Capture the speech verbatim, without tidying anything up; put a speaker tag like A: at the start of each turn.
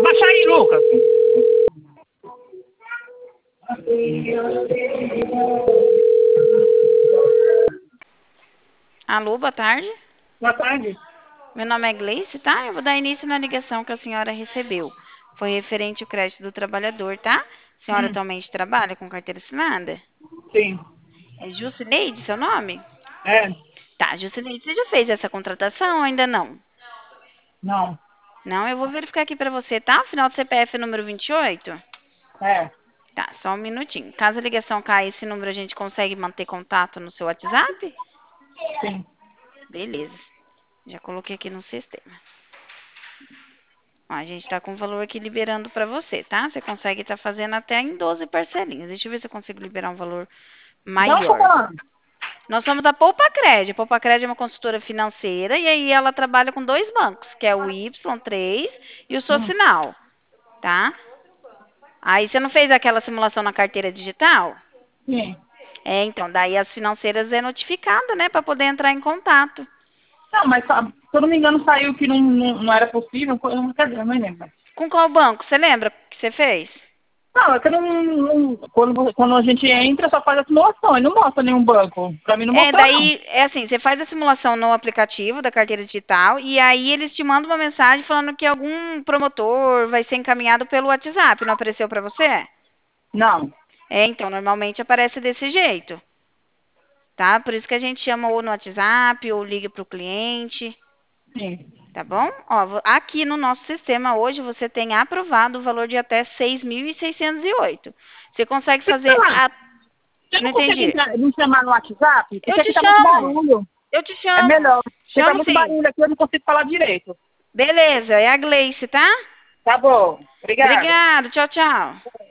A: Abaixa aí, Lucas.
B: Alô, boa tarde.
A: Boa tarde.
B: Meu nome é Gleice, tá? Eu vou dar início na ligação que a senhora recebeu. Foi referente ao crédito do trabalhador, tá? A senhora
A: Hum,
B: atualmente trabalha com carteira assinada?
A: sim.
B: É Jusileide, seu nome?
A: É.
B: Tá, Jusileide, você já fez essa contratação ou ainda não?
A: Não.
B: Não, eu vou verificar aqui pra você, tá? Final do C P F é número vinte e oito?
A: É.
B: Tá, só um minutinho. Caso a ligação caia, esse número a gente consegue manter contato no seu WhatsApp?
A: Sim.
B: Beleza. Já coloquei aqui no sistema. Ó, a gente tá com o valor aqui liberando pra você, tá? Você consegue estar fazendo até em doze parcelinhas. Deixa eu ver se eu consigo liberar um valor
A: Não tô
B: maior.
A: falando.
B: Nós somos da Poupa Cred. A Poupa Cred é uma consultora financeira e aí ela trabalha com dois bancos, que é o Y três e o
A: Hum,
B: Socinal, tá? Aí você não fez aquela simulação na carteira digital?
A: sim.
B: É, então, daí as financeiras é notificada, né, para poder entrar em contato.
A: Não, mas sa- se eu não me engano saiu que não, não, não era possível. Eu não quer dizer, eu não lembro.
B: Com qual banco? Você lembra que você fez?
A: Não, é que eu não, não- quando, quando a gente entra, só faz a simulação. Ele não mostra nenhum banco. Pra mim não
B: É,
A: mostrou, não.
B: daí, é assim, você faz a simulação no aplicativo da carteira digital e aí eles te mandam uma mensagem falando que algum promotor vai ser encaminhado pelo WhatsApp. Não apareceu para você?
A: Não.
B: É, então, normalmente aparece desse jeito, tá? Por isso que a gente chama ou no WhatsApp ou liga para o cliente,
A: Sim.
B: tá bom? Ó, vo- aqui no nosso sistema hoje você tem aprovado o valor de até seis mil e seiscentos e oito. Você consegue
A: Deixa eu te
B: fazer
A: falar.
B: a...
A: Você
B: Não
A: não consegue
B: entendi.
A: entrar, me chamar no WhatsApp?
B: Eu
A: Porque
B: te
A: aqui tá muito
B: chamo.
A: barulho.
B: Eu te
A: É
B: chamo.
A: melhor. Porque tá
B: Chamo
A: muito
B: sim.
A: barulho aqui, eu não consigo falar direito.
B: Beleza, é a Gleice, tá?
A: Tá bom. Obrigada.
B: Obrigada, tchau, tchau.